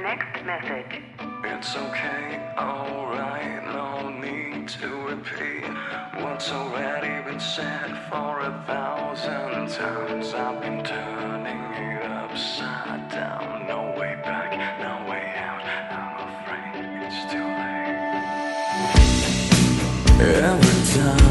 next message. It's okay, alright, no need to repeat what's already been said for 1,000 times. I've been turning it upside down. No way back, no way out. I'm afraid it's too late. Every time